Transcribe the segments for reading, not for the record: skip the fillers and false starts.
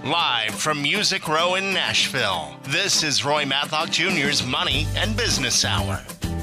Live from Music Row in Nashville, this is Roy Matlock Jr.'s Money and Business Hour.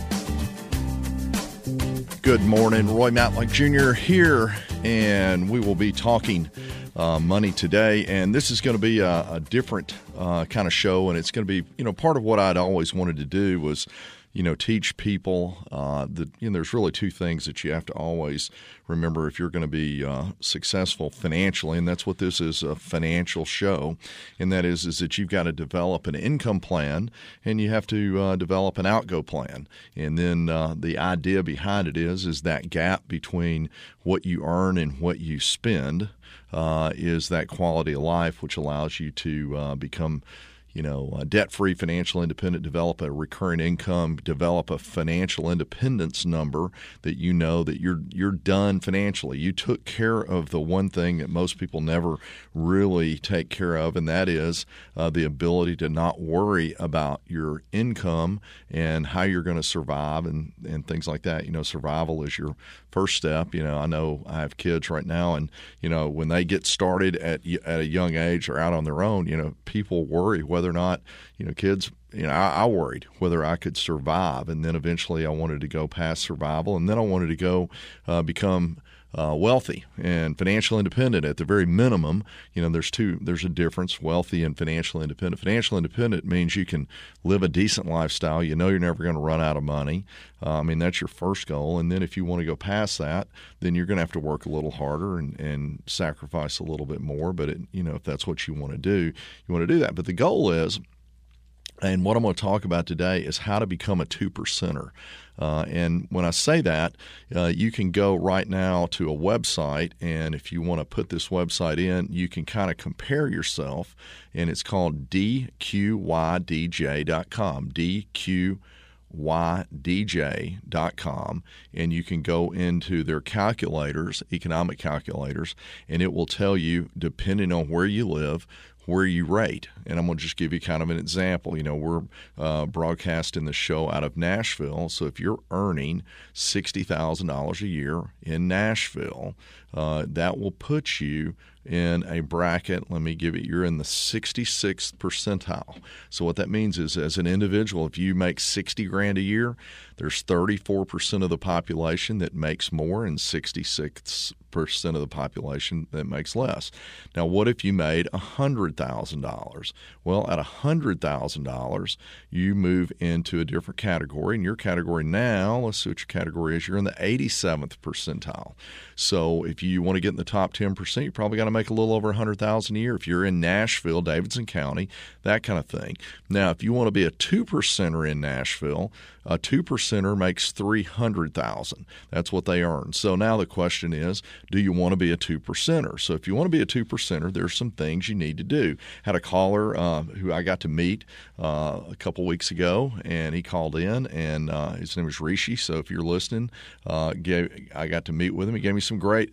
Good morning, Roy Matlock Jr. here, and we will be talking money today. And this is going to be a different kind of show, and it's going to be, part of what I'd always wanted to do was, teach people that there's really two things that you have to always remember if you're going to be successful financially, and that's what this is, a financial show, and that is that you've got to develop an income plan and you have to develop an outgo plan. And then the idea behind it is that gap between what you earn and what you spend is that quality of life, which allows you to become debt-free, financial independent, develop a recurring income, develop a financial independence number that you know that you're done financially. You took care of the one thing that most people never really take care of, and that is the ability to not worry about your income and how you're going to survive and things like that. Survival is your first step. I know I have kids right now, and when they get started at a young age or out on their own, people worry whether or not kids. I worried whether I could survive, and then eventually I wanted to go past survival, and then I wanted to go become wealthy and financial independent at the very minimum. There's a difference, wealthy and financial independent. Financial independent means you can live a decent lifestyle. You're never going to run out of money. That's your first goal. And then if you want to go past that, then you're going to have to work a little harder and sacrifice a little bit more. But if that's what you want to do, you want to do that. But the goal is, and what I'm going to talk about today is how to become a 2%er. And when I say that, you can go right now to a website, and if you want to put this website in, you can kind of compare yourself, and it's called DQYDJ.com, DQYDJ.com, and you can go into their calculators, economic calculators, and it will tell you, depending on where you live, where you rate. And I'm going to just give you kind of an example. We're broadcasting the show out of Nashville. So if you're earning $60,000 a year in Nashville, that will put you in a bracket. Let me give it. You're in the 66th percentile. So what that means is, as an individual, if you make $60,000 a year, there's 34% of the population that makes more and 66% of the population that makes less. Now, what if you made $100,000? Well, at $100,000, you move into a different category, and your category now, let's see what your category is, you're in the 87th percentile. So if you want to get in the top 10%, you probably got to make a little over $100,000 a year. If you're in Nashville, Davidson County, that kind of thing. Now, if you want to be a 2%er in Nashville, a 2%er makes $300,000. That's what they earn. So now the question is, do you want to be a 2%er? So if you want to be a 2%er, there's some things you need to do. Had a caller who I got to meet a couple weeks ago, and he called in, and his name is Rishi. So if you're listening, I got to meet with him. He gave me some great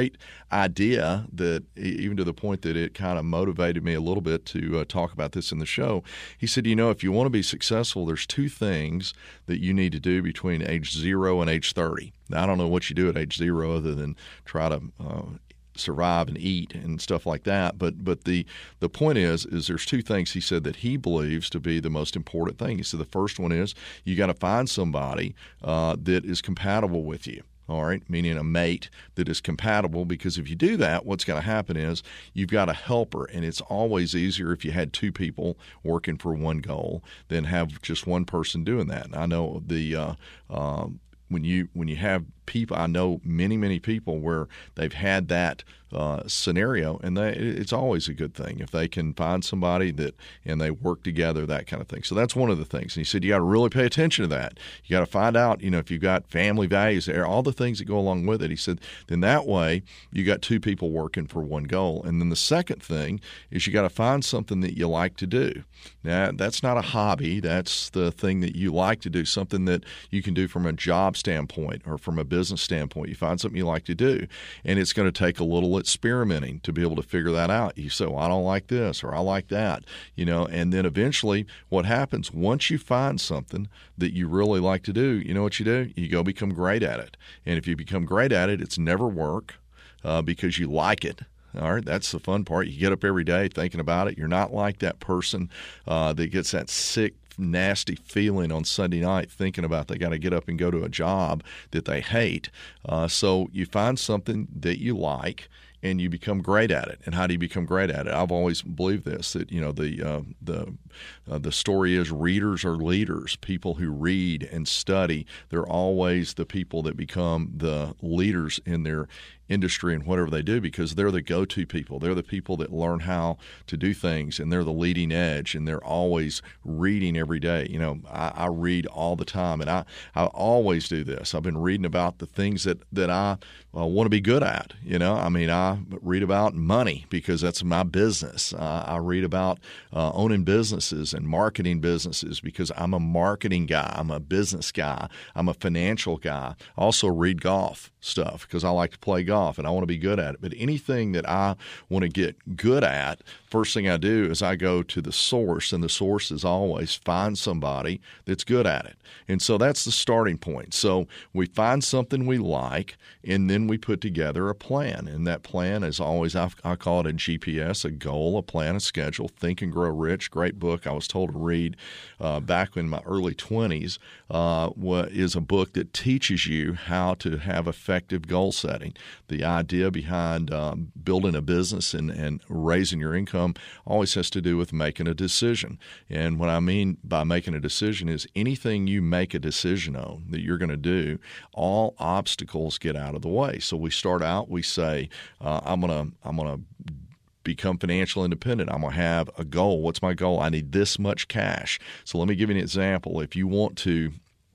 idea that even to the point that it kind of motivated me a little bit to talk about this in the show. He said, if you want to be successful, there's two things that you need to do between age 0 and age 30. Now, I don't know what you do at age 0 other than try to survive and eat and stuff like that. But the point is there's two things he said that he believes to be the most important thing. He said the first one is you got to find somebody that is compatible with you. All right, meaning a mate that is compatible, because if you do that, what's going to happen is you've got a helper, and it's always easier if you had two people working for one goal than have just one person doing that. And I know when you have people, I know many people where they've had that scenario, and it's always a good thing if they can find somebody and they work together, that kind of thing. So that's one of the things. And he said you got to really pay attention to that. You got to find out, if you've got family values there, all the things that go along with it. He said then that way you got two people working for one goal. And then the second thing is you got to find something that you like to do. Now, that's not a hobby. That's the thing that you like to do, something that you can do from a job standpoint or from a business standpoint. You find something you like to do, and it's going to take a little experimenting to be able to figure that out. You say, well, I don't like this or I like that, and then eventually what happens once you find something that you really like to do, you know what you do? You go become great at it. And if you become great at it, it's never work because you like it. All right, that's the fun part. You get up every day thinking about it. You're not like that person that gets that sick, nasty feeling on Sunday night thinking about they got to get up and go to a job that they hate. So you find something that you like, and you become great at it. And how do you become great at it? I've always believed this, that the story is readers are leaders. People who read and study, they're always the people that become the leaders in their industry and whatever they do, because they're the go-to people. They're the people that learn how to do things, and they're the leading edge, and they're always reading every day. I read all the time, and I always do this. I've been reading about the things that I want to be good at. I read about money because that's my business. I read about owning businesses and marketing businesses because I'm a marketing guy. I'm a business guy. I'm a financial guy. I also read golf stuff because I like to play golf and I want to be good at it. But anything that I want to get good at, first thing I do is I go to the source, and the source is always find somebody that's good at it. And so that's the starting point. So we find something we like, and then we put together a plan. And that plan is always, I call it a GPS, a goal, a plan, a schedule. Think and Grow Rich, great book I was told to read back in my early 20s, is a book that teaches you how to have effective goal setting. The idea behind building a business and raising your income always has to do with making a decision. And what I mean by making a decision is anything you make a decision on that you're going to do, all obstacles get out of the way. So we start out, we say, I'm gonna become financially independent. I'm going to have a goal. What's my goal? I need this much cash. So let me give you an example. If you want to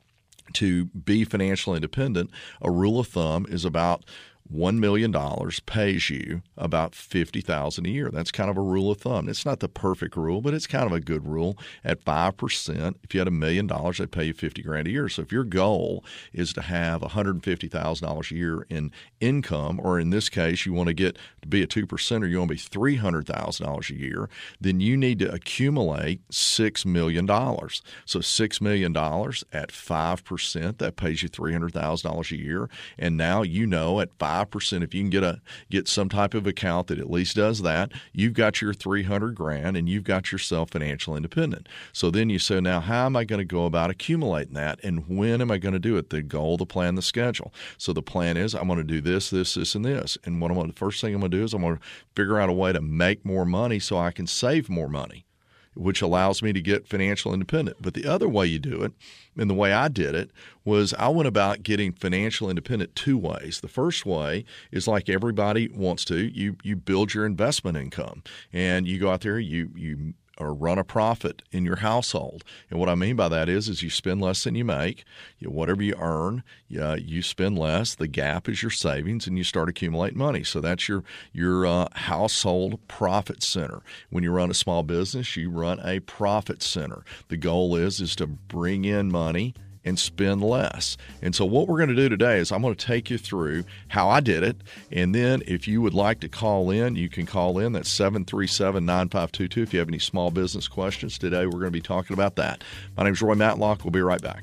be financially independent, a rule of thumb is about $1 million pays you about $50,000 a year. That's kind of a rule of thumb. It's not the perfect rule, but it's kind of a good rule. At 5%, if you had $1 million, they pay you $50,000 a year. So if your goal is to have $150,000 a year in income, or in this case, you want to get to be a 2%, or you want to be $300,000 a year, then you need to accumulate $6 million. So $6 million at 5%, that pays you $300,000 a year. And now you know at 5%, if you can get some type of account that at least does that, you've got your $300,000 and you've got yourself financially independent. So then you say, now how am I going to go about accumulating that, and when am I going to do it? The goal, the plan, the schedule. So the plan is I'm going to do this, this, this, and this. And the first thing I'm going to do is I'm going to figure out a way to make more money so I can save more money, which allows me to get financial independent. But the other way you do it, and the way I did it, was I went about getting financial independent two ways. The first way is like everybody wants to. You build your investment income, and you go out there, you or run a profit in your household. And what I mean by that is you spend less than you make. Whatever you earn, you spend less. The gap is your savings, and you start accumulating money. So that's your household profit center. When you run a small business, you run a profit center. The goal is to bring in money and spend less. And so what we're going to do today is I'm going to take you through how I did it. And then if you would like to call in, you can call in. That's 737-9522 if you have any small business questions. Today we're going to be talking about that. My name is Roy Matlock. We'll be right back.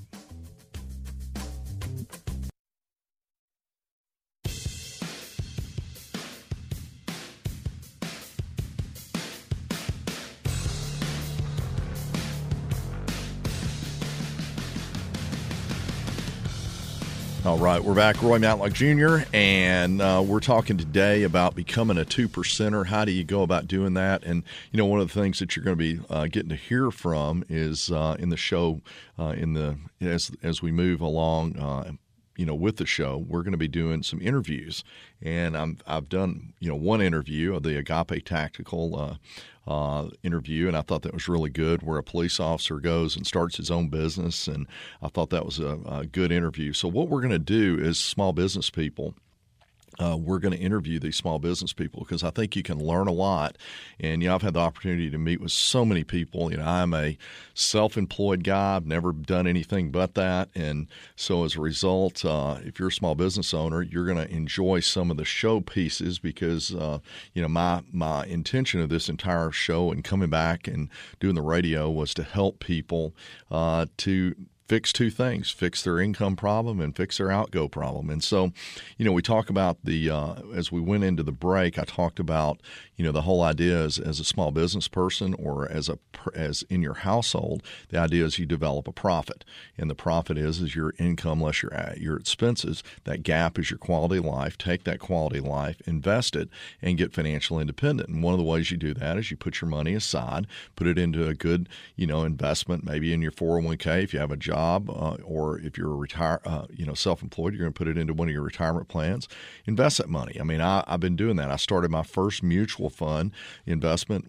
All right, we're back. Roy Matlock Jr., and we're talking today about becoming a 2%er. How do you go about doing that? And, one of the things that you're going to be getting to hear from is in the show, as we move along, with the show, we're going to be doing some interviews. And I've done, one interview of the Agape Tactical interview, and I thought that was really good, where a police officer goes and starts his own business, and I thought that was a good interview. So what we're going to do is small business people. We're going to interview these small business people because I think you can learn a lot. And, I've had the opportunity to meet with so many people. I'm a self-employed guy. I've never done anything but that. And so as a result, if you're a small business owner, you're going to enjoy some of the show pieces because, my intention of this entire show and coming back and doing the radio was to help people to fix two things: fix their income problem and fix their outgo problem. And so, we talk about as we went into the break, I talked about, the whole idea is as a small business person or as in your household, the idea is you develop a profit, and the profit is your income less your expenses. That gap is your quality of life. Take that quality of life, invest it, and get financially independent. And one of the ways you do that is you put your money aside, put it into a good, investment, maybe in your 401k if you have a job, or if you're self-employed, you're going to put it into one of your retirement plans. Invest that money. I mean, I've been doing that. I started my first mutual fund investment in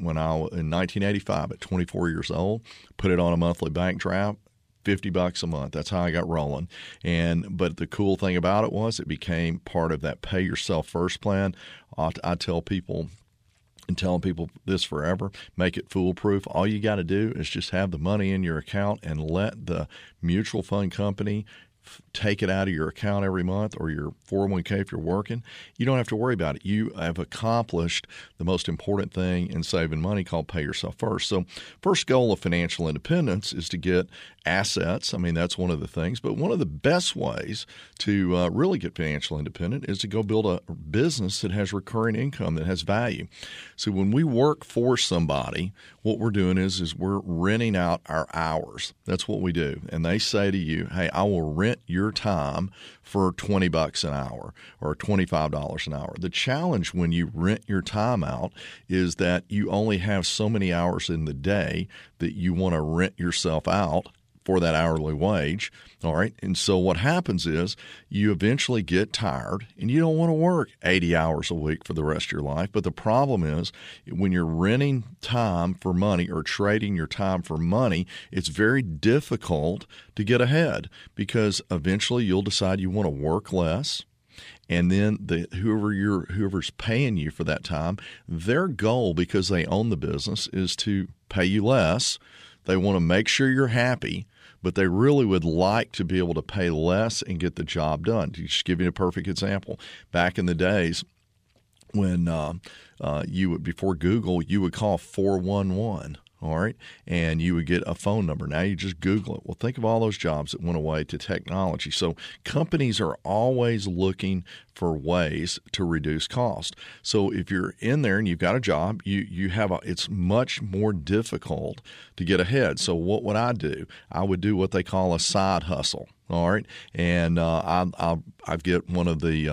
1985 at 24 years old. Put it on a monthly bank draft. $50 a month. That's how I got rolling. But the cool thing about it was it became part of that pay yourself first plan. I tell people, and telling people this forever, make it foolproof. All you got to do is just have the money in your account and let the mutual fund company take it out of your account every month, or your 401k if you're working. You don't have to worry about it. You have accomplished the most important thing in saving money, called pay yourself first. So first goal of financial independence is to get assets. I mean, that's one of the things. But one of the best ways to really get financially independent is to go build a business that has recurring income, that has value. So when we work for somebody, what we're doing is we're renting out our hours. That's what we do. And they say to you, hey, I will rent your time for $20 an hour or $25 an hour. The challenge when you rent your time out is that you only have so many hours in the day that you want to rent yourself out for that hourly wage. All right. And so what happens is you eventually get tired and you don't want to work 80 hours a week for the rest of your life. But the problem is when you're renting time for money or trading your time for money, it's very difficult to get ahead, because eventually you'll decide you want to work less. And then whoever's paying you for that time, their goal, because they own the business, is to pay you less. They want to make sure you're happy, but they really would like to be able to pay less and get the job done. To just give you a perfect example, back in the days when before Google, you would call 411. All right, and you would get a phone number. Now you just Google it. Well, think of all those jobs that went away to technology. So companies are always looking for ways to reduce cost. So if you're in there and you've got a job, it's much more difficult to get ahead. So what would I do? I would do what they call a side hustle. All right, and I get one of the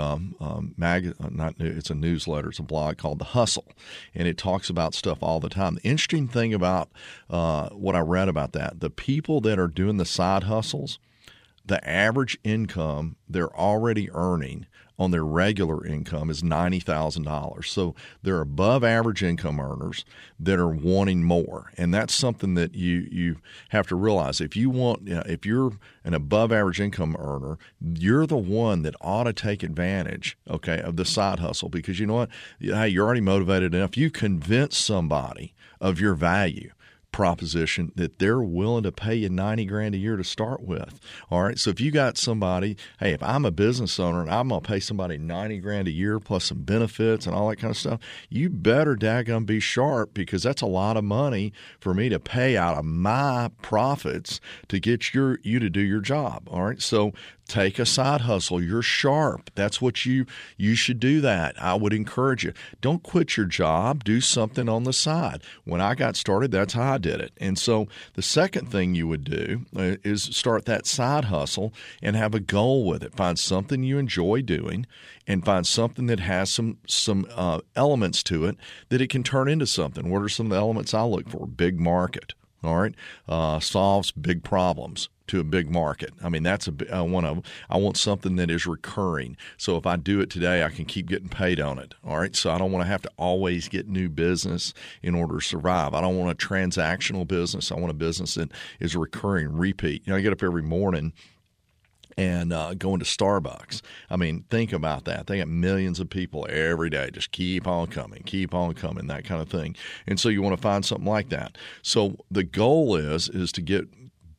it's a newsletter, it's a blog called The Hustle, and it talks about stuff all the time. The interesting thing about what I read about that, the people that are doing the side hustles, the average income they're already earning on their regular income is $90,000. So they're above average income earners that are wanting more. And that's something that you have to realize. If you're an above average income earner, you're the one that ought to take advantage, of the side hustle, because you know what? Hey, you're already motivated enough. You convince somebody of your value proposition that they're willing to pay you $90,000 a year to start with. All right. So if you got somebody, hey, if I'm a business owner and I'm going to pay somebody $90,000 a year plus some benefits and all that kind of stuff, you better daggum be sharp, because that's a lot of money for me to pay out of my profits to get you to do your job. All right. So take a side hustle. You're sharp. That's what you should do that. I would encourage you. Don't quit your job. Do something on the side. When I got started, that's how I did it. And so the second thing you would do is start that side hustle and have a goal with it. Find something you enjoy doing and find something that has some elements to it that it can turn into something. What are some of the elements I look for? Big market. All right, solves big problems to a big market. I mean, that's one of them. I want something that is recurring. So if I do it today, I can keep getting paid on it. All right, so I don't want to have to always get new business in order to survive. I don't want a transactional business. I want a business that is returning, repeat. I get up every morning and going to Starbucks. I mean, think about that. They got millions of people every day. Just keep on coming, that kind of thing. And so you want to find something like that. So the goal is to get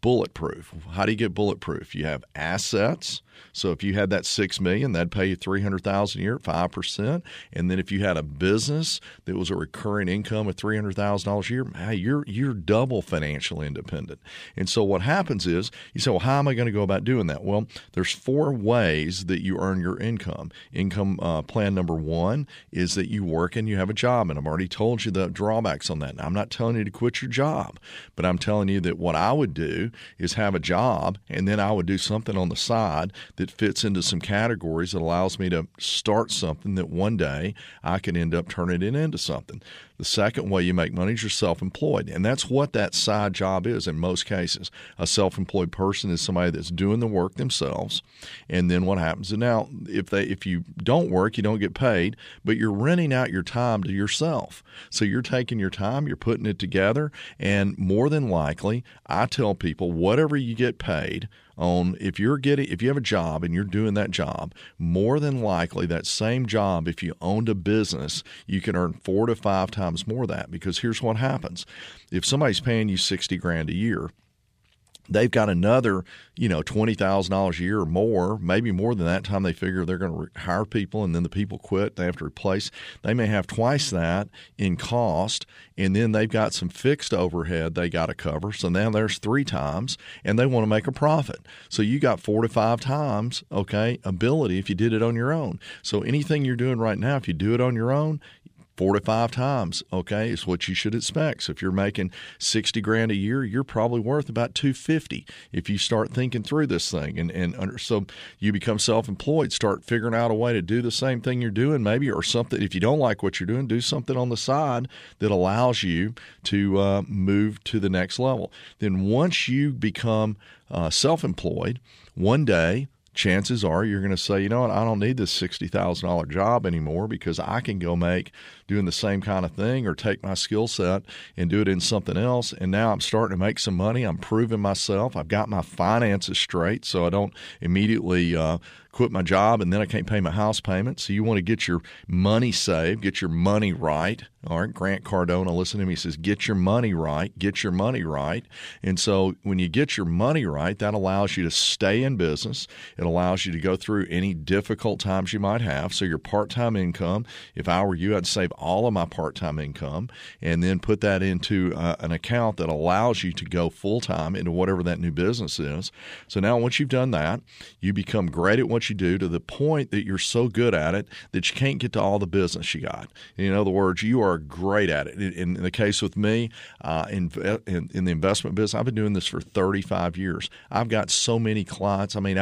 bulletproof. How do you get bulletproof? You have assets. So if you had that $6 million, that'd pay you $300,000 a year at 5%. And then if you had a business that was a recurring income of $300,000 a year, hey, you're double financially independent. And so what happens is you say, well, how am I going to go about doing that? Well, there's 4 ways that you earn your income. Income plan number 1 is that you work and you have a job. And I've already told you the drawbacks on that. Now, I'm not telling you to quit your job, but I'm telling you that what I would do is have a job, and then I would do something on the side that fits into some categories that allows me to start something that one day I can end up turning it into something. The second way you make money is you're self-employed, and that's what that side job is in most cases. A self-employed person is somebody that's doing the work themselves, and then what happens is now if you don't work, you don't get paid, but you're renting out your time to yourself. So you're taking your time, you're putting it together, and more than likely, I tell people whatever you get paid on, if you have a job and you're doing that job, more than likely that same job, if you owned a business, you can earn 4 to 5 times more of that. Because here's what happens. If somebody's paying you $60,000 a year, they've got another, $20,000 a year or more, maybe more than that time they figure they're going to hire people, and then the people quit. They have to replace. They may have twice that in cost, and then they've got some fixed overhead they got to cover. So now there's 3 times, and they want to make a profit. So you got 4 to 5 times, ability if you did it on your own. So anything you're doing right now, if you do it on your own, 4 to 5 times, is what you should expect. So if you're making $60,000 a year, you're probably worth about $250,000 if you start thinking through this thing. And so you become self-employed, start figuring out a way to do the same thing you're doing maybe, or something. If you don't like what you're doing, do something on the side that allows you to move to the next level. Then once you become self-employed, one day, chances are you're going to say, you know what, I don't need this $60,000 job anymore because I can go make doing the same kind of thing, or take my skill set and do it in something else. And now I'm starting to make some money. I'm proving myself. I've got my finances straight, so I don't immediately quit my job and then I can't pay my house payment. So you want to get your money saved, get your money right. All right, Grant Cardone, listen to me, he says, get your money right, get your money right. And so when you get your money right, that allows you to stay in business. It allows you to go through any difficult times you might have. So your part-time income, if I were you, I'd save all of my part-time income and then put that into an account that allows you to go full-time into whatever that new business is. So now once you've done that, you become great at what you do to the point that you're so good at it that you can't get to all the business you got. In other words, you are great at it. In the case with me, in the investment business, I've been doing this for 35 years. I've got so many clients. I mean,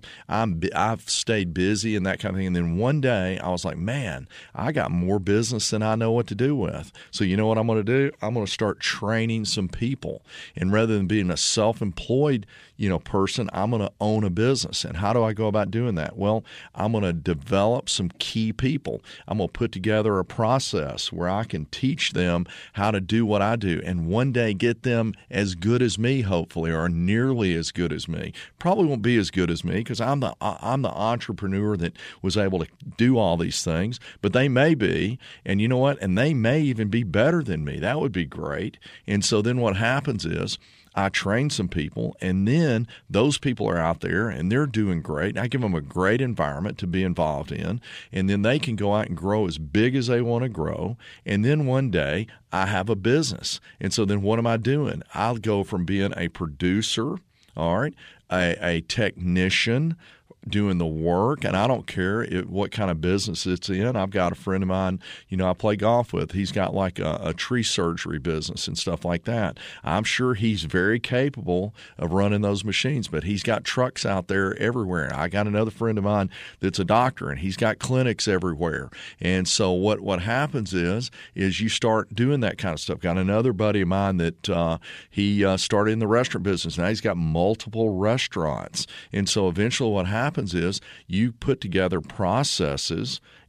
I've stayed busy and that kind of thing. And then one day I was like, man, I got more business than I know what to do with. So you know what I'm going to do? I'm going to start training some people. And rather than being a self-employed person, I'm going to own a business. And how do I go about doing that? Well, I'm going to develop some key people. I'm going to put together a process where I can teach them how to do what I do, and one day get them as good as me, hopefully, or nearly as good as me. Probably won't be as good as me because I'm the entrepreneur that was able to do all these things, but they may be, and you know what? And they may even be better than me. That would be great. And so then what happens is I train some people, and then those people are out there and they're doing great. I give them a great environment to be involved in, and then they can go out and grow as big as they want to grow. And then one day I have a business. And so then what am I doing? I'll go from being a producer, all right, a technician, doing the work, and I don't care what kind of business it's in. I've got a friend of mine, I play golf with. He's got like a tree surgery business and stuff like that. I'm sure he's very capable of running those machines, but he's got trucks out there everywhere. I got another friend of mine that's a doctor, and he's got clinics everywhere. And so what happens is you start doing that kind of stuff. Got another buddy of mine that he started in the restaurant business. Now he's got multiple restaurants. And so eventually what happens is you put together processes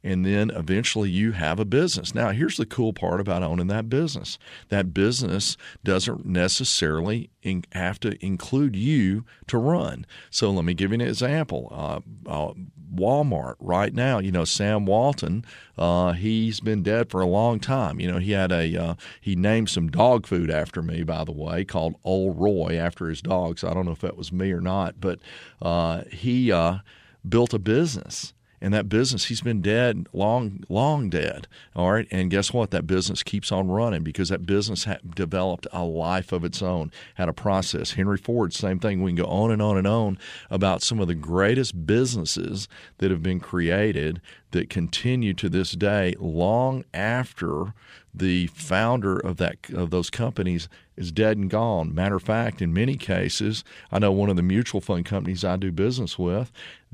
and then eventually you have a business. Now, here's the cool part about owning that business. That business doesn't necessarily have to include you to run. So let me give you an example. Walmart right now, Sam Walton, he's been dead for a long time. He had he named some dog food after me, by the way, called Old Roy after his dog. So I don't know if that was me or not, but he built a business. And that business, he's been dead, long dead. All right. And guess what? That business keeps on running because that business developed a life of its own, had a process. Henry Ford, same thing. We can go on and on and on about some of the greatest businesses that have been created that continue to this day long after the founder of those companies is dead and gone. Matter of fact, in many cases, I know one of the mutual fund companies I do business with,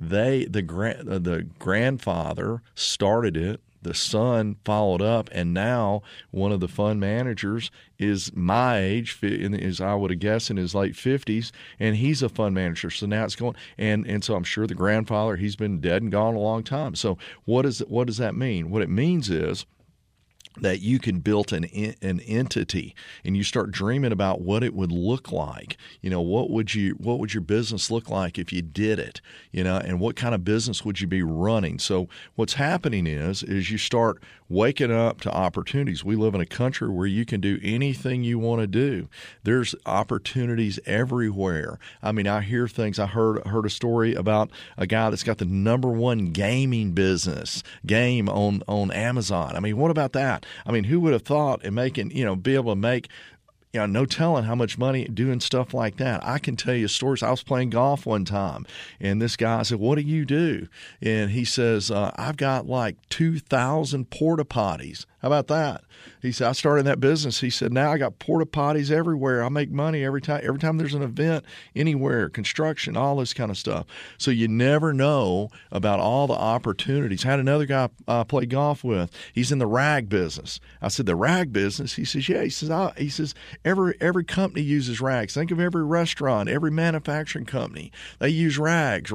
the grandfather started it, the son followed up, and now one of the fund managers is my age, is I would have guessed in his late 50s, and he's a fund manager. So now it's going, and so I'm sure the grandfather, he's been dead and gone a long time. So what does that mean? What it means is that you can build an entity, and you start dreaming about what it would look like. What would your business look like if you did it? And what kind of business would you be running? So what's happening is you start waking up to opportunities. We live in a country where you can do anything you want to do. There's opportunities everywhere. I mean, I hear things. I heard a story about a guy that's got the #1 gaming business game on Amazon. I mean, what about that? I mean, who would have thought in making, be able to make, no telling how much money doing stuff like that. I can tell you stories. I was playing golf one time, and this guy said, "What do you do?" And he says, "I've got like 2,000 porta potties." How about that? He said, "I started that business." He said, "Now I got porta potties everywhere. I make money every time there's an event anywhere, construction, all this kind of stuff." So you never know about all the opportunities. I had another guy I play golf with. He's in the rag business. I said, "The rag business?" He says, "Yeah." He says, Every company uses rags. Think of every restaurant, every manufacturing company. They use rags.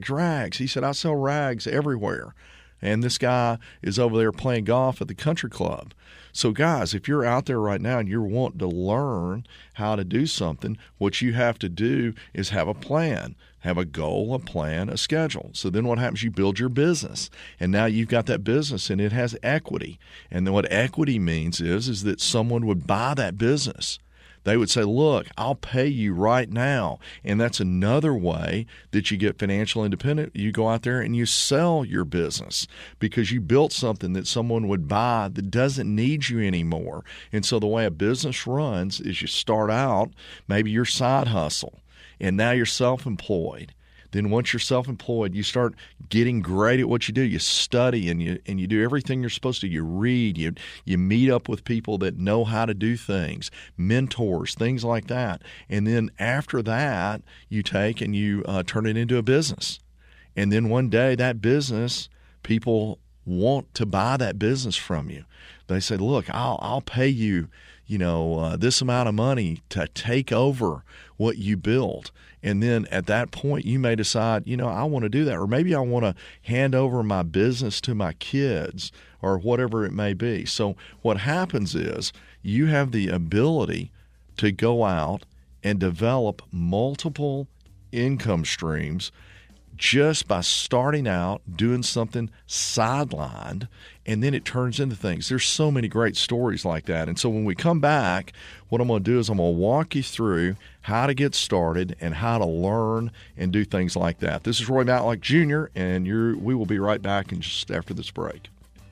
He said, "I sell rags everywhere." And this guy is over there playing golf at the country club. So, guys, if you're out there right now and you're wanting to learn how to do something, what you have to do is have a plan, have a goal, a plan, a schedule. So then what happens? You build your business, and now you've got that business, and it has equity. And then what equity means is that someone would buy that business. They would say, "Look, I'll pay you right now." And that's another way that you get financial independence. You go out there and you sell your business because you built something that someone would buy that doesn't need you anymore. And so the way a business runs is you start out, maybe your side hustle, and now you're self-employed. Then once you're self-employed, you start getting great at what you do. You study and you do everything you're supposed to. You read, you meet up with people that know how to do things, mentors, things like that. And then after that, you take and you turn it into a business. And then one day that business, people want to buy that business from you. They say, "Look, I'll pay you, this amount of money to take over what you built." And then at that point, you may decide, I want to do that. Or maybe I want to hand over my business to my kids or whatever it may be. So what happens is you have the ability to go out and develop multiple income streams just by starting out doing something sidelined, and then it turns into things. There's so many great stories like that. And so when we come back, what I'm going to do is I'm going to walk you through how to get started and how to learn and do things like that. This is Roy Matlock Jr., and we will be right back in just after this break.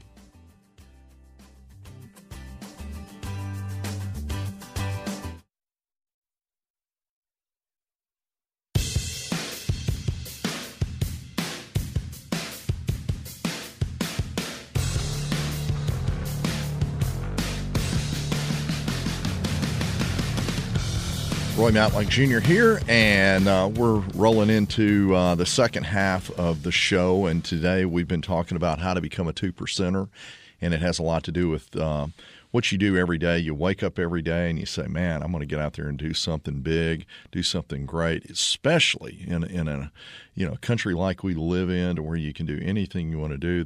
Roy Matlock Jr. here, and we're rolling into the second half of the show, and today we've been talking about how to become a 2%er, and it has a lot to do with what you do every day. You wake up every day and you say, man, I'm going to get out there and do something big, do something great, especially in a country like we live in, to where you can do anything you want to do.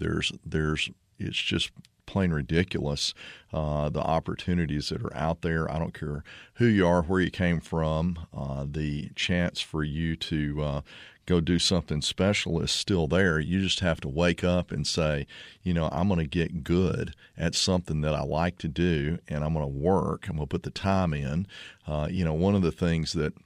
It's just plain ridiculous, the opportunities that are out there. I don't care who you are, where you came from, the chance for you to go do something special is still there. You just have to wake up and say, I'm going to get good at something that I like to do, and I'm going to work. I'm going to put the time in. One of the things that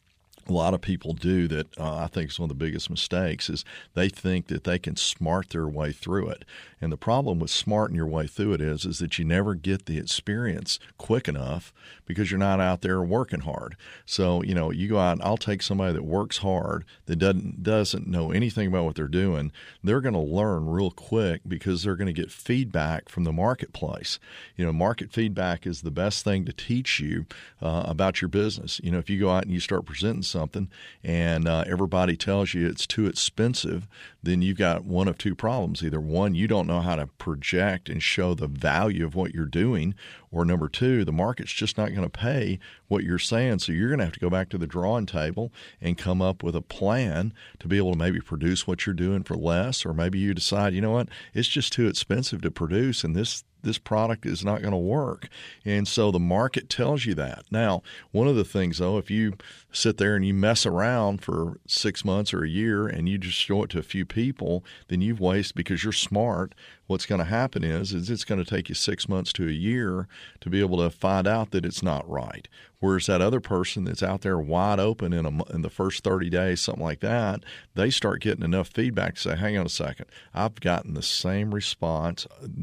a lot of people do that I think is one of the biggest mistakes is they think that they can smart their way through it. And the problem with smarting your way through it is that you never get the experience quick enough because you're not out there working hard. So, you go out and I'll take somebody that works hard, that doesn't know anything about what they're doing. They're going to learn real quick because they're going to get feedback from the marketplace. Market feedback is the best thing to teach you about your business. If you go out and you start presenting something and everybody tells you it's too expensive, then you've got one of two problems. Either one, you don't know how to project and show the value of what you're doing, or number two, the market's just not going to pay what you're saying. So you're going to have to go back to the drawing table and come up with a plan to be able to maybe produce what you're doing for less, or maybe you decide, it's just too expensive to produce and this product is not going to work. And so the market tells you that. Now, one of the things, though, if you sit there and you mess around for 6 months or a year and you just show it to a few people, then you've wasted, because you're smart. What's going to happen is it's going to take you 6 months to a year to be able to find out that it's not right. Whereas that other person that's out there wide open in the first 30 days, something like that, they start getting enough feedback to say, hang on a second, I've gotten the same response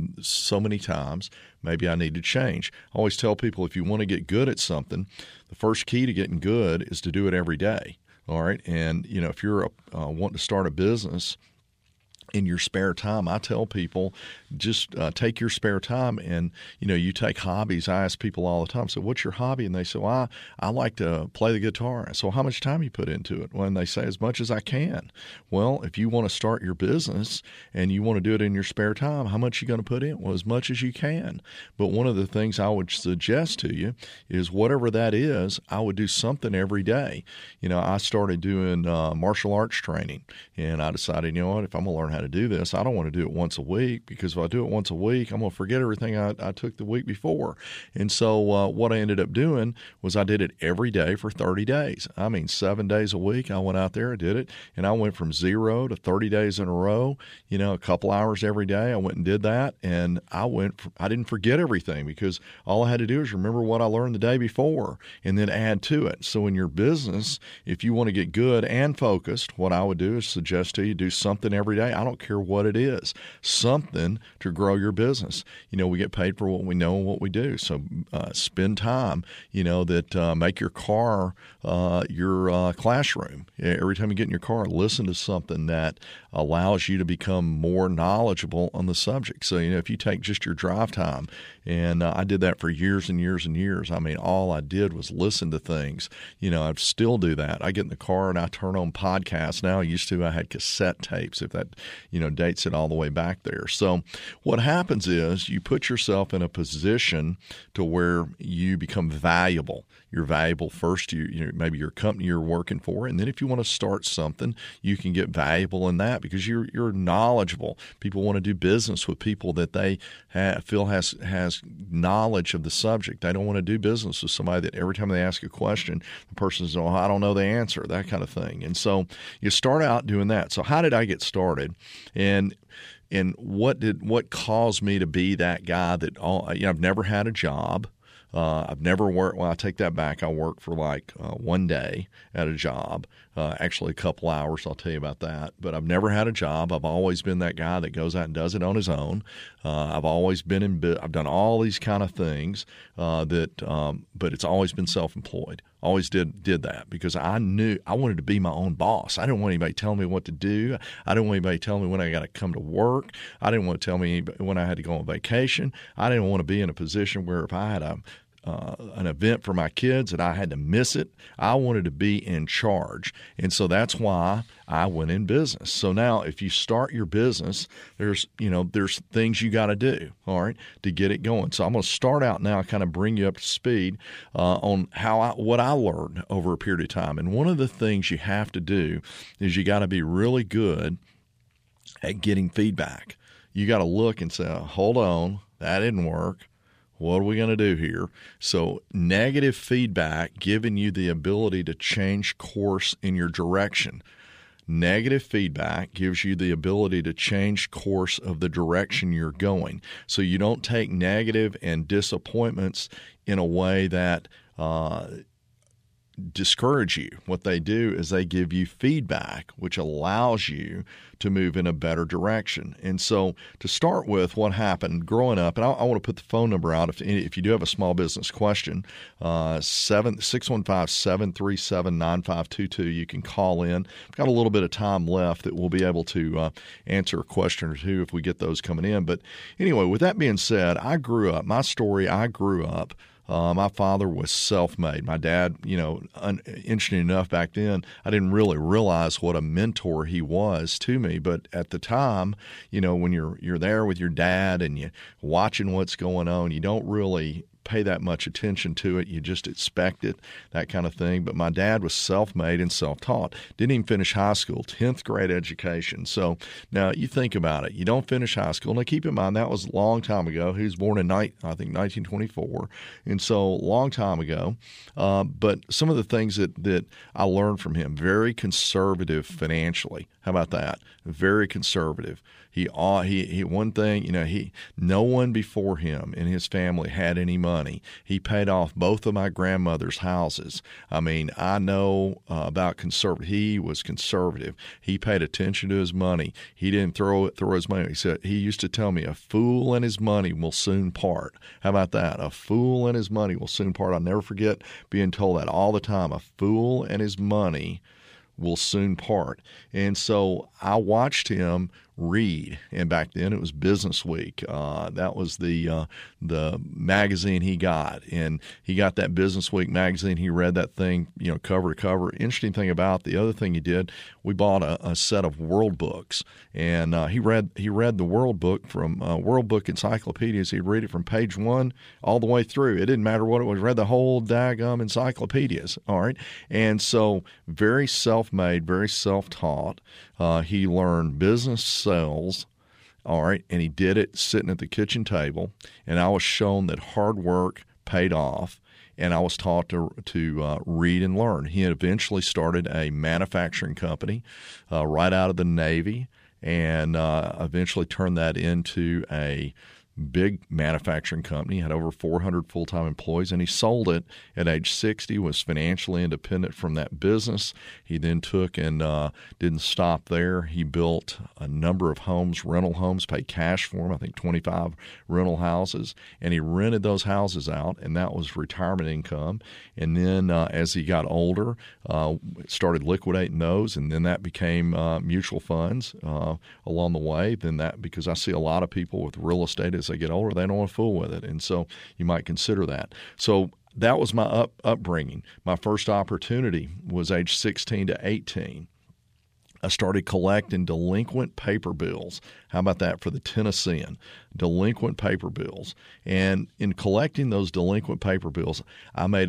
so many times, maybe I need to change. I always tell people, if you want to get good at something, the first key to getting good is to do it every day. All right. And, if you're wanting to start a business in your spare time, I tell people just take your spare time and, you take hobbies. I ask people all the time, so what's your hobby? And they say, well, I like to play the guitar. So how much time you put into it? Well, and they say, as much as I can. Well, if you want to start your business and you want to do it in your spare time, how much are you going to put in? Well, as much as you can. But one of the things I would suggest to you is whatever that is, I would do something every day. I started doing martial arts training, and I decided, if I'm going to learn how to do this, I don't want to do it once a week, because if I do it once a week, I'm going to forget everything I took the week before. And so what I ended up doing was I did it every day for 30 days. 7 days a week. I went out there and did it, and I went from 0 to 30 days in a row, a couple hours every day. I went and did that, and I didn't forget everything, because all I had to do is remember what I learned the day before and then add to it. So in your business, if you want to get good and focused, what I would do is suggest to you, do something every day. I don't care what it is, something to grow your business. We get paid for what we know and what we do. So spend time, that make your car your classroom. Every time you get in your car, listen to something that allows you to become more knowledgeable on the subject. So, if you take just your drive time, and I did that for years and years and years. All I did was listen to things. I still do that. I get in the car and I turn on podcasts. Now, I had cassette tapes, if that, dates it all the way back there. So what happens is you put yourself in a position to where you become valuable. You're valuable first to maybe your company you're working for, and then if you want to start something, you can get valuable in that because you're knowledgeable. People want to do business with people that they feel has knowledge of the subject. They don't want to do business with somebody that every time they ask a question, the person says, "Oh, I don't know the answer," that kind of thing. And so you start out doing that. So how did I get started? And what caused me to be that guy that I've never had a job. I've never worked. Well, I take that back. I worked for like 1 day at a job, actually a couple hours. I'll tell you about that. But I've never had a job. I've always been that guy that goes out and does it on his own. I've always been I've done all these kind of things but it's always been self-employed. Always did that because I knew I wanted to be my own boss. I didn't want anybody telling me what to do. I didn't want anybody telling me when I got to come to work. I didn't want to tell me when I had to go on vacation. I didn't want to be in a position where if I had a an event for my kids and I had to miss it. I wanted to be in charge. And so that's why I went in business. So now if you start your business, there's things you got to do, all right, to get it going. So I'm going to start out now, kind of bring you up to speed on what I learned over a period of time. And one of the things you have to do is you got to be really good at getting feedback. You got to look and say, hold on, that didn't work. What are we going to do here? So negative feedback giving you the ability to change course in your direction. Negative feedback gives you the ability to change course of the direction you're going. So you don't take negative and disappointments in a way that discourage you. What they do is they give you feedback, which allows you to move in a better direction. And so to start with, what happened growing up, and I want to put the phone number out if you do have a small business question, 615-737-9522. You can call in. We've got a little bit of time left that we'll be able to answer a question or two if we get those coming in. But anyway, with that being said, I grew up. My father was self-made. My dad, interesting enough, back then, I didn't really realize what a mentor he was to me. But at the time, when you're there with your dad and you're watching what's going on, you don't really pay that much attention to it. You just expect it, that kind of thing. But my dad was self-made and self-taught. Didn't even finish high school, 10th grade education. So now you think about it. You don't finish high school. Now keep in mind, that was a long time ago. He was born in, 1924. And so long time ago. But some of the things that I learned from him, very conservative financially. How about that? Very conservative. He one thing, no one before him in his family had any money. He paid off both of my grandmother's houses. I mean, I know about conservative. He was conservative. He paid attention to his money. He didn't throw his money. He used to tell me, a fool and his money will soon part. How about that? A fool and his money will soon part. I'll never forget being told that all the time. A fool and his money will soon part. And so I watched him read, and back then it was Business Week. That was the magazine he got, and he got that Business Week magazine. He read that thing, cover to cover. Interesting thing about the other thing he did, we bought a set of World Books, and he read the World Book from World Book encyclopedias. He'd read it from page 1 all the way through. It didn't matter what it was. Read the whole daggum encyclopedias. All right, and so very self-made, very self-taught. He learned business sales, all right, and he did it sitting at the kitchen table, and I was shown that hard work paid off, and I was taught to read and learn. He eventually started a manufacturing company right out of the Navy, and eventually turned that into a big manufacturing company, had over 400 full-time employees, and he sold it at age 60, was financially independent from that business. He then took and didn't stop there. He built a number of homes, rental homes, paid cash for them, I think 25 rental houses, and he rented those houses out, and that was retirement income. And then as he got older, started liquidating those, and then that became mutual funds along the way. Then that, because I see a lot of people with real estate as they get older, they don't want to fool with it. And so you might consider that. So that was my upbringing. My first opportunity was age 16 to 18. I started collecting delinquent paper bills. How about that for the Tennessean? Delinquent paper bills. And in collecting those delinquent paper bills, I made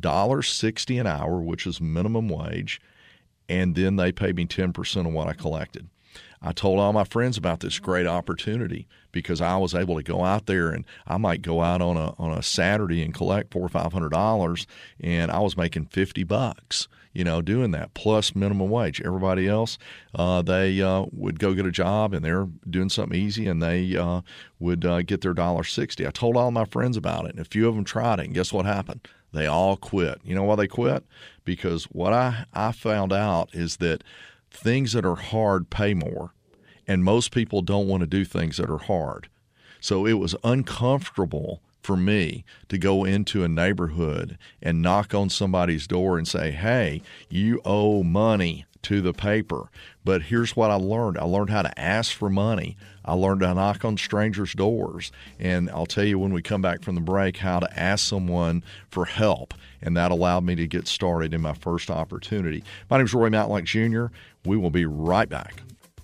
$1.60 an hour, which is minimum wage, and then they paid me 10% of what I collected. I told all my friends about this great opportunity because I was able to go out there, and I might go out on a Saturday and collect $400 or $500, and I was making $50, doing that plus minimum wage. Everybody else, they would go get a job, and they're doing something easy, and they would get their $1.60. I told all my friends about it, and a few of them tried it, and guess what happened? They all quit. You know why they quit? Because what I found out is that things that are hard pay more, and most people don't want to do things that are hard. So it was uncomfortable for me to go into a neighborhood and knock on somebody's door and say, hey, you owe money to the paper. But here's what I learned. I learned how to ask for money. I learned how to knock on strangers' doors. And I'll tell you when we come back from the break how to ask someone for help. And that allowed me to get started in my first opportunity. My name is Roy Matlock Jr. We will be right back.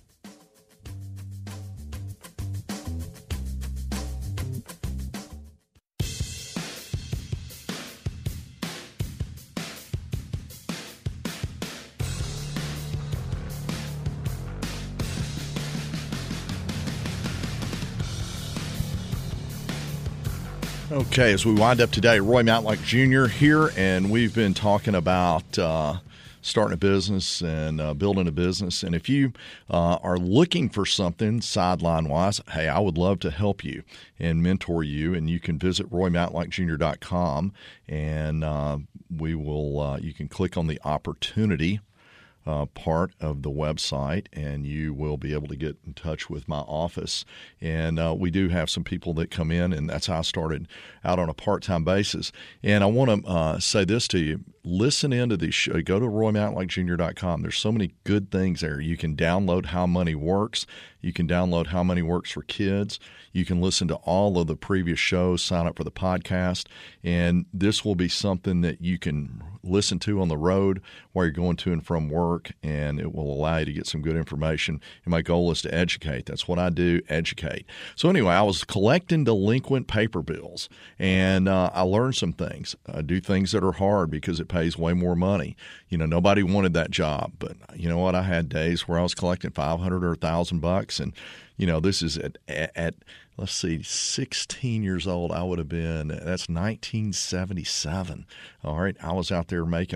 Okay, as we wind up today, Roy Matlock Jr. here, and we've been talking about starting a business and building a business. And if you are looking for something sideline-wise, hey, I would love to help you and mentor you. And you can visit roymatlockjr.com, and we will. You can click on the opportunity part of the website, and you will be able to get in touch with my office. And we do have some people that come in, and that's how I started out on a part-time basis. And I want to say this to you. Listen into these shows. Go to roymatlockjr.com. There's so many good things there. You can download How Money Works. You can download How Money Works for Kids. You can listen to all of the previous shows, sign up for the podcast, and this will be something that you can listen to on the road while you're going to and from work, and it will allow you to get some good information. And my goal is to educate. That's what I do, educate. So anyway, I was collecting delinquent paper bills, and I learned some things. I do things that are hard because it pays way more money. You know, nobody wanted that job, but you know what? I had days where I was collecting $500 or $1,000, and you know, this is at let's see, 16 years old, I would have been, that's 1977. All right, I was out there making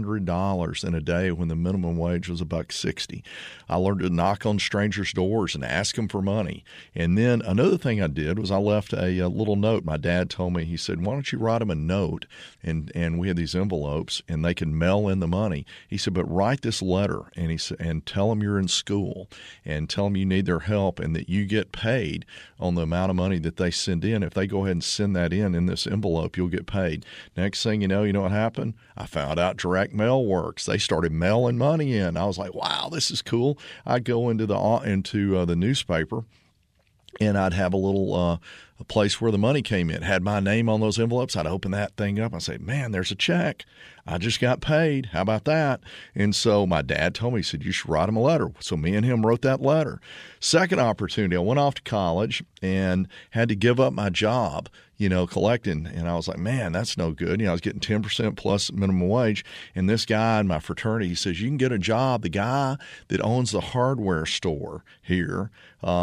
$100 in a day when the minimum wage was $1.60. I learned to knock on strangers' doors and ask them for money. And then another thing I did was I left a little note. My dad told me, he said, why don't you write them a note? And we had these envelopes, and they can mail in the money. He said, but write this letter, and he said, and tell them you're in school, and tell them you need their help, and that you get paid on the amount of money that they send in. If they go ahead and send that in this envelope, you'll get paid. Next thing you know what happened? I found out direct mail works. They started mailing money in. I was like, wow, this is cool. I'd go into the newspaper, and I'd have a little a place where the money came in. Had my name on those envelopes. I'd open that thing up. I'd say, man, there's a check. I just got paid. How about that? And so my dad told me, he said, you should write him a letter. So me and him wrote that letter. Second opportunity, I went off to college and had to give up my job, collecting. And I was like, man, that's no good. I was getting 10% plus minimum wage. And this guy in my fraternity, he says, you can get a job. The guy that owns the hardware store here,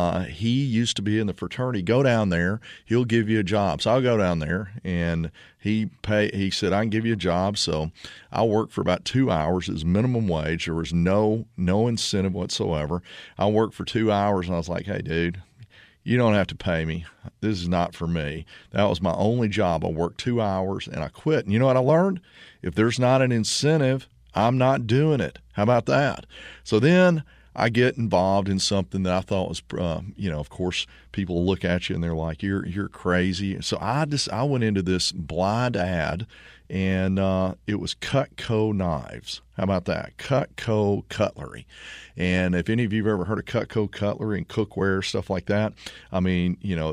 he used to be in the fraternity. Go down there. He'll give you a job. So I'll go down there, and he said, I can give you a job. So I worked for about 2 hours as minimum wage. There was no incentive whatsoever. I worked for 2 hours, and I was like, hey, dude, you don't have to pay me. This is not for me. That was my only job. I worked 2 hours, and I quit. And you know what I learned? If there's not an incentive, I'm not doing it. How about that? So then I get involved in something that I thought was, of course, people look at you and they're like, you're crazy. So I went into this blind ad, and it was Cutco knives. How about that? Cutco cutlery. And if any of you have ever heard of Cutco cutlery and cookware, stuff like that, I mean,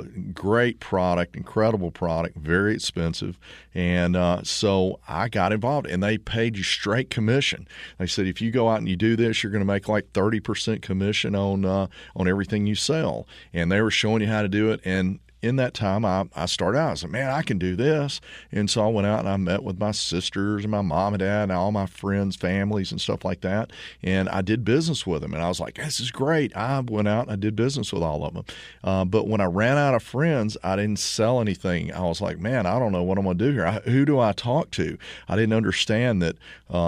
great product, incredible product, very expensive. And so I got involved, and they paid you straight commission. They said, if you go out and you do this, you're going to make like 30% commission on everything you sell. And they were showing you how to do it. And in that time, I started out. I said, man, I can do this. And so I went out and I met with my sisters and my mom and dad and all my friends, families, and stuff like that. And I did business with them. And I was like, this is great. I went out and I did business with all of them. But when I ran out of friends, I didn't sell anything. I was like, man, I don't know what I'm going to do here. Who do I talk to? I didn't understand that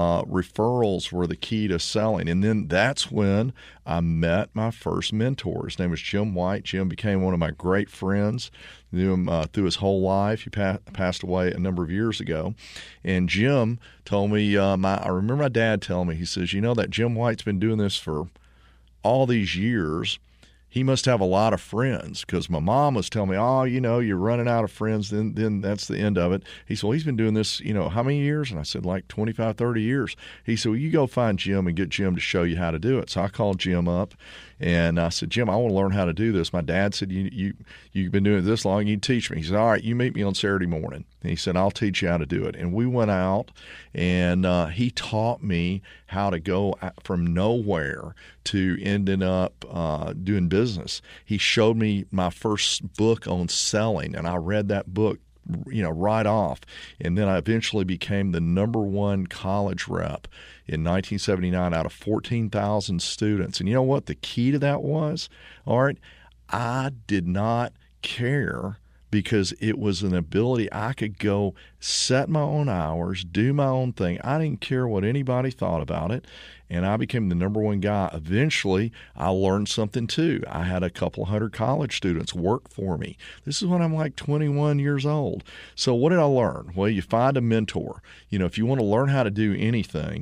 referrals were the key to selling. And then that's when I met my first mentor. His name was Jim White. Jim became one of my great friends. Knew him through his whole life. He passed away a number of years ago. And Jim told me, I remember my dad telling me, he says, that Jim White's been doing this for all these years, he must have a lot of friends, because my mom was telling me, oh, you're running out of friends, then that's the end of it. He said, well, he's been doing this, how many years? And I said, like 25, 30 years. He said, well, you go find Jim and get Jim to show you how to do it. So I called Jim up, and I said, Jim, I want to learn how to do this. My dad said, you've been doing it this long, you teach me. He said, all right, you meet me on Saturday morning. And he said, I'll teach you how to do it. And we went out, and he taught me how to go from nowhere to ending up doing business. He showed me my first book on selling, and I read that book right off. And then I eventually became the #1 college rep in 1979 out of 14,000 students. And you know what the key to that was? All right, I did not care, because it was an ability. I could go set my own hours, do my own thing. I didn't care what anybody thought about it, and I became the #1 guy. Eventually, I learned something too. I had a couple hundred college students work for me. This is when I'm like 21 years old. So what did I learn? Well, you find a mentor. If you want to learn how to do anything,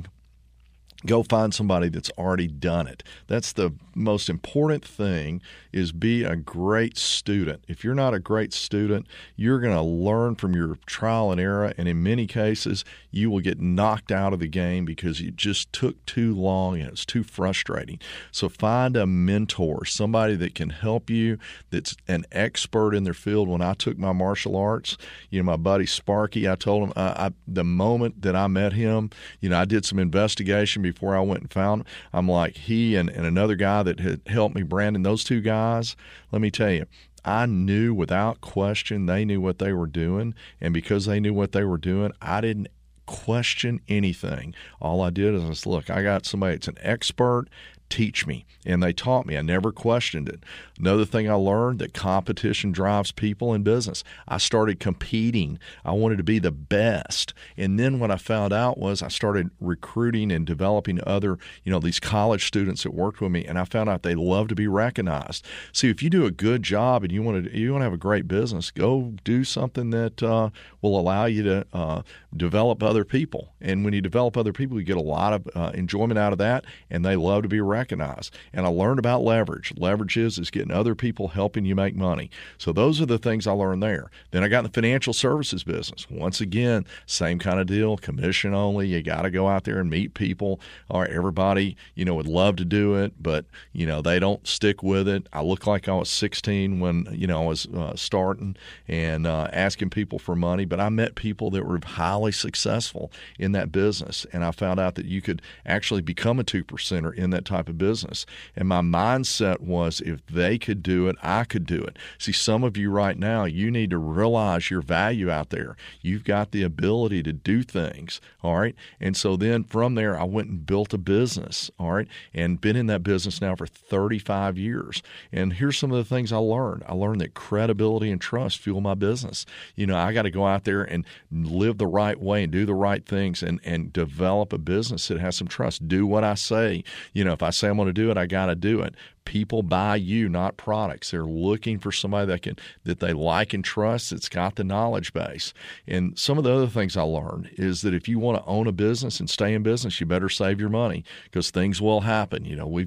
go find somebody that's already done it. That's the most important thing, is be a great student. If you're not a great student, you're going to learn from your trial and error, and in many cases, you will get knocked out of the game because it just took too long and it's too frustrating. So find a mentor, somebody that can help you, that's an expert in their field. When I took my martial arts, my buddy Sparky, I told him the moment that I met him, I did some investigation before I went and found him. I'm like, he and another guy that had helped me, Brandon, those two guys, let me tell you, I knew without question they knew what they were doing. And because they knew what they were doing, I didn't question anything. All I did is I said, look, I got somebody that's an expert. Teach me. And they taught me. I never questioned it. Another thing I learned, that competition drives people in business. I started competing. I wanted to be the best. And then what I found out was I started recruiting and developing other, these college students that worked with me, and I found out they love to be recognized. See, if you do a good job and you want to have a great business, go do something that will allow you to develop other people. And when you develop other people, you get a lot of enjoyment out of that, and they love to be recognized. And I learned about leverage. Leverage is getting other people helping you make money. So those are the things I learned there. Then I got in the financial services business. Once again, same kind of deal, commission only. You got to go out there and meet people. Or everybody, would love to do it, but, they don't stick with it. I looked like I was 16 when, I was starting and asking people for money, but I met people that were highly successful in that business. And I found out that you could actually become a 2%er in that type of business. And my mindset was, if they could do it, I could do it. See, some of you right now, you need to realize your value out there. You've got the ability to do things, all right? And so then from there, I went and built a business, all right, and been in that business now for 35 years. And here's some of the things I learned. I learned that credibility and trust fuel my business. I got to go out there and live the right way and do the right things and develop a business that has some trust. Do what I say. If I say I'm going to do it, I got to do it. People buy you, not products. They're looking for somebody that they like and trust, that's got the knowledge base. And some of the other things I learned is that if you want to own a business and stay in business, you better save your money, because things will happen.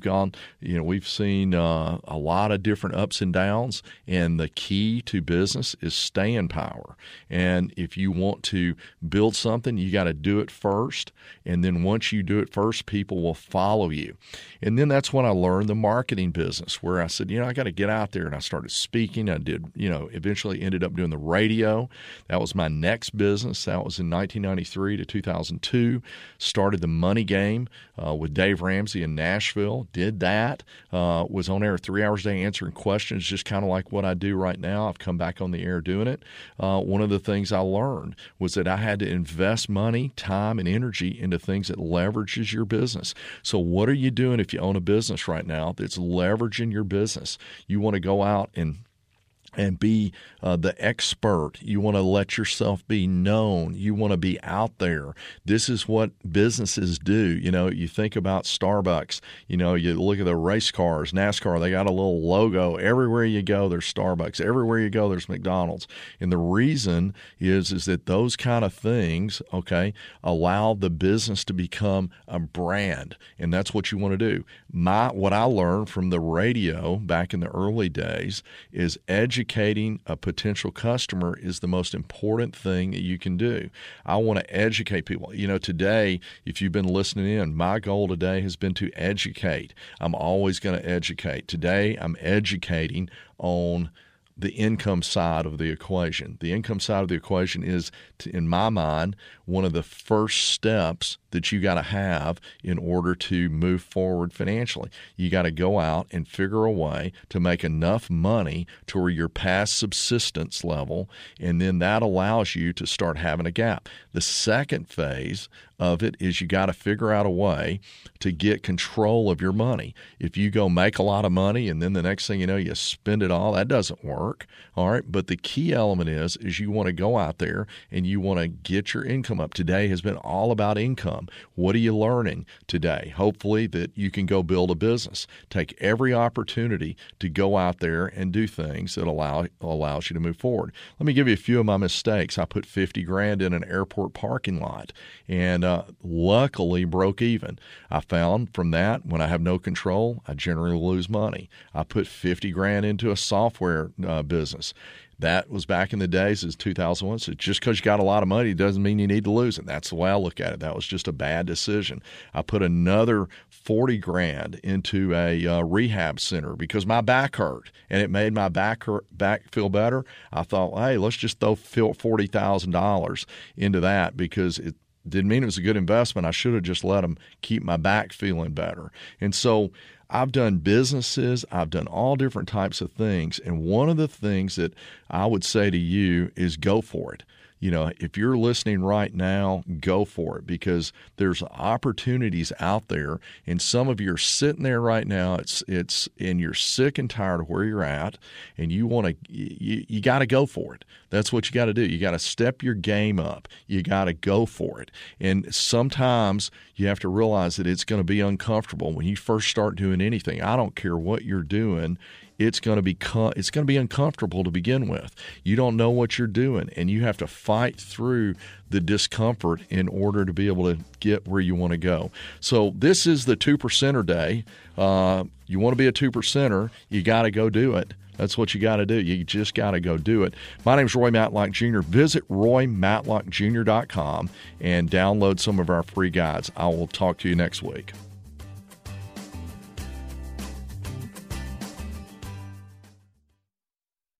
We've seen a lot of different ups and downs, and the key to business is staying power. And if you want to build something, you got to do it first. And then once you do it first, people will follow you. And then that's when I learned the marketing business, where I said, I got to get out there, and I started speaking. I did, eventually ended up doing the radio. That was my next business. That was in 1993 to 2002. Started the Money Game with Dave Ramsey in Nashville. Did that. Was on air 3 hours a day answering questions, just kind of like what I do right now. I've come back on the air doing it. One of the things I learned was that I had to invest money, time, and energy into things that leverages your business. So what are you doing if you own a business right now that's leveraging your business? You want to go out and and be the expert. You want to let yourself be known. You want to be out there. This is what businesses do. You know, you think about Starbucks. You know, you look at the race cars, NASCAR, they got a little logo. Everywhere you go, there's Starbucks. Everywhere you go, there's McDonald's. And the reason is that those kind of things, okay, allow the business to become a brand. And that's what you want to do. What I learned from the radio back in the early days is educating a potential customer is the most important thing that you can do. I want to educate people. You know, today, if you've been listening in, my goal today has been to educate. I'm always going to educate. Today, I'm educating on the income side of the equation. The income side of the equation is, in my mind, one of the first steps that you got to have in order to move forward financially. You got to go out and figure a way to make enough money to where you're past subsistence level, and then that allows you to start having a gap. The second phase of it is you got to figure out a way to get control of your money. If you go make a lot of money and then the next thing you know, you spend it all, that doesn't work. All right. But the key element is you want to go out there and you want to get your income up. Today has been all about income. What are you learning today? Hopefully that you can go build a business. Take every opportunity to go out there and do things that allows you to move forward. Let me give you a few of my mistakes. I put $50,000 in an airport parking lot and luckily broke even. I found from that when I have no control, I generally lose money. I put $50,000 into a software business. That was back in the days as 2001. So just because you got a lot of money doesn't mean you need to lose it. That's the way I look at it. That was just a bad decision. I put another $40,000 into a rehab center because my back hurt, and it made my back feel better. I thought, hey, let's just throw $40,000 into that because it didn't mean it was a good investment. I should have just let them keep my back feeling better. And so I've done businesses. I've done all different types of things. And one of the things that I would say to you is go for it. You know, if you're listening right now, go for it because there's opportunities out there, and some of you are sitting there right now. It's and you're sick and tired of where you're at, and you want to. You got to go for it. That's what you got to do. You got to step your game up. You got to go for it. And sometimes you have to realize that it's going to be uncomfortable when you first start doing anything. I don't care what you're doing. It's going to be uncomfortable to begin with. You don't know what you're doing, and you have to fight through the discomfort in order to be able to get where you want to go. So this is the 2%er day. You want to be a 2%er, you got to go do it. That's what you got to do. You just got to go do it. My name is Roy Matlock Jr. Visit RoyMatlockJr.com and download some of our free guides. I will talk to you next week.